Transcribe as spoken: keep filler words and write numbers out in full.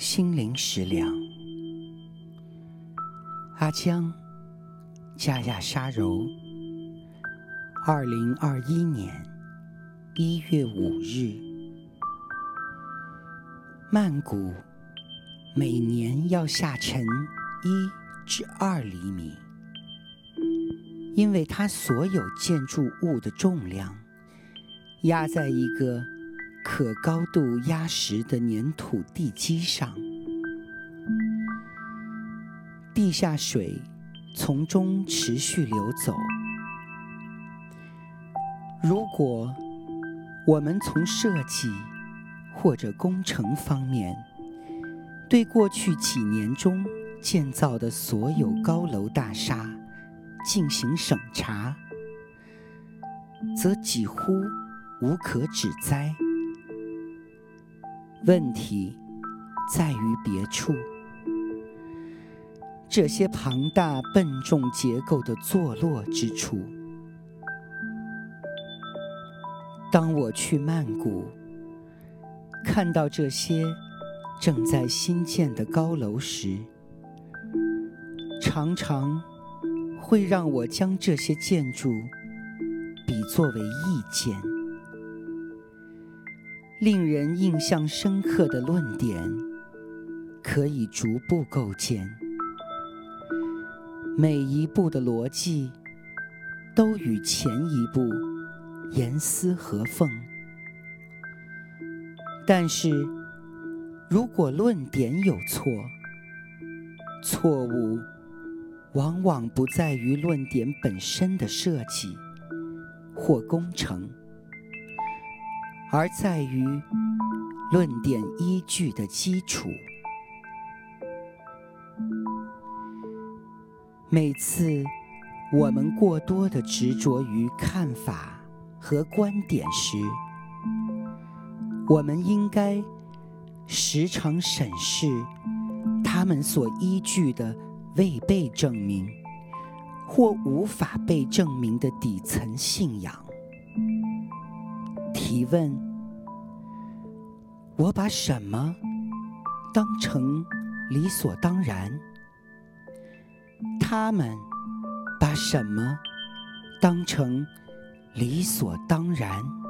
心灵食粮。阿江，加亚沙柔，二零二一年一月五日。曼谷每年要下沉一至二厘米，因为它所有建筑物的重量压在一个可高度压实的粘土地基上，地下水从中持续流走。如果我们从设计或者工程方面对过去几年中建造的所有高楼大厦进行审查，则几乎无可指摘。问题在于别处，这些庞大笨重结构的坐落之处。当我去曼谷，看到这些正在新建的高楼时，常常会让我将这些建筑比作为意见。令人印象深刻的论点可以逐步构建，每一步的逻辑都与前一步严丝合缝。但是如果论点有错，错误往往不在于论点本身的设计或工程，而在于论点依据的基础。每次我们过多地执着于看法和观点时，我们应该时常审视他们所依据的未被证明或无法被证明的底层信仰。提问：我把什么当成理所当然？他们把什么当成理所当然？